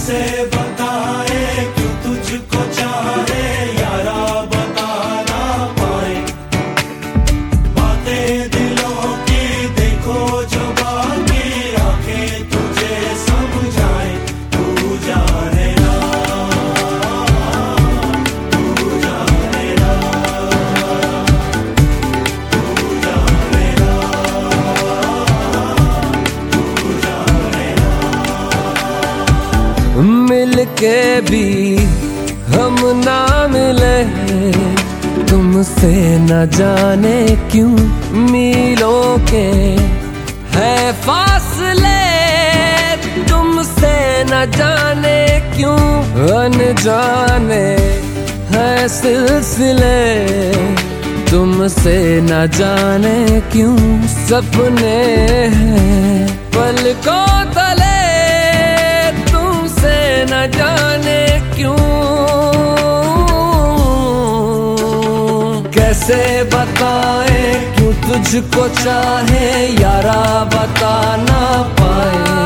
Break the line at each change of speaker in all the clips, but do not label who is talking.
कैसे बताए क्यों तुझको चाहे यारा, बता ना पाए बातें दिलों की, देखो जो बाकी आंखें तुझे समझाए। तू जाने ना, तू जाने ना, तू जाने ना, तू जाने ना।
मिलके भी हम ना मिले, तुमसे न जाने क्यों मीलों के है फासले, तुमसे न जाने क्यों अनजाने है सिलसिले, तुमसे न जाने क्यों सपने हैं पलकों तले, तुमसे न जाने क्यों। कैसे बताए क्यों तुझको चाहे यारा, बता ना पाए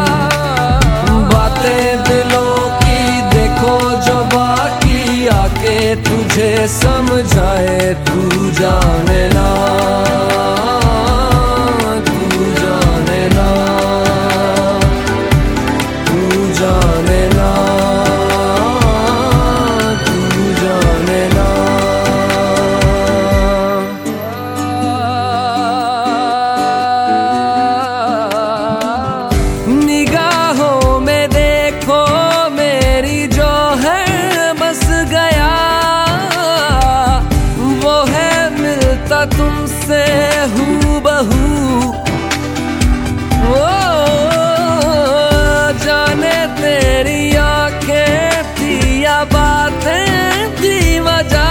बातें दिलों की, देखो जो बाकी आके तुझे समझाए। तू जाने ना, तू जाने ना, तू जाने ना, तू जाने ना। निगाहों में देखो मेरी जो है बस गया, वो है मिलता तुमसे हूबहू। ओ जाने तेरी आंखें थी या बातें थी वजह,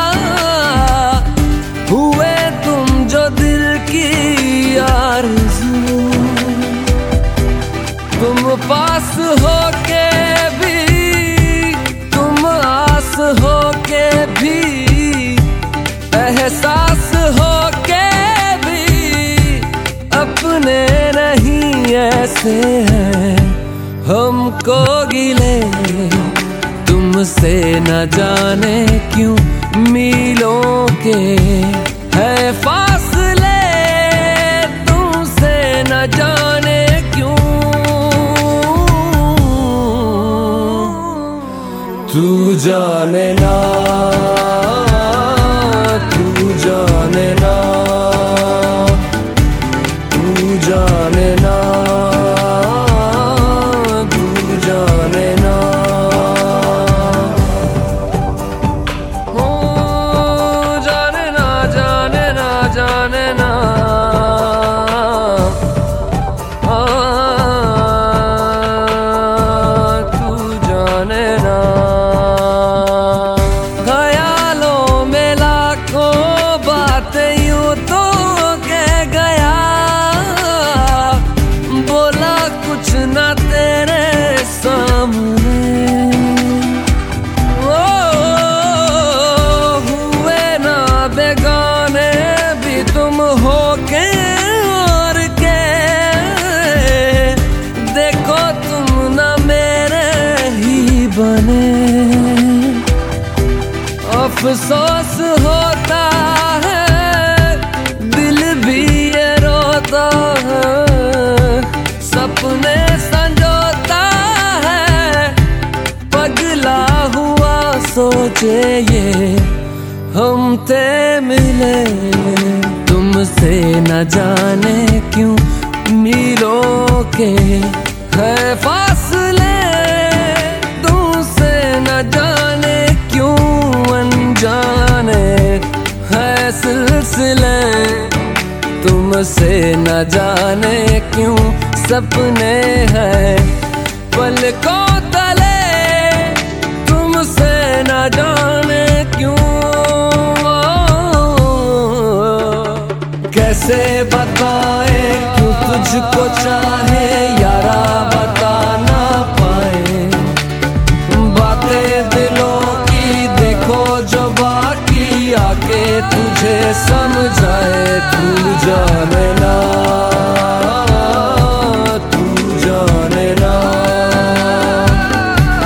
हुए तुम जो दिल की आरज़ू, तुम पास होके भी, तुम आस होके भी, एहसास होके भी अपने नहीं ऐसे हैं हमको गिले, तुमसे न जाने क्यों मीलों के है फासले, तुमसे न जाने क्यों। तू जाने ना, तू जाने ना, तू जाने ना, तू जाने ना। ओ जाने ना, जाने ना, जाने ना, तू जाने ना। ख्यालों में लाखों बातें यूं तो कह गया, बोला कुछ ना तेरे सामने, ओ हुए ना बेगाने भी तुम हो के और के, देखो तुम ना मेरे ही बने। अफसोस होता है दिल भी ये रोता है, सपने संजोता है पगला हुआ सोचे ये हम ते मिले, तुमसे न जाने क्यों मीलों के है फासले, तुमसे न जाने क्यों अनजाने है सिलसिले, तुमसे न जाने क्यों सपने हैं पलकों तले, तुमसे न जाने क्यों। कैसे बताए क्यों तुझको चाहे यारा, बता ना पाए बातें दिलों की, देखो जो बाकी आके तुझे समझाए। तू जाने ना, तू जाने ना,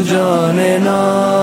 जाने ना।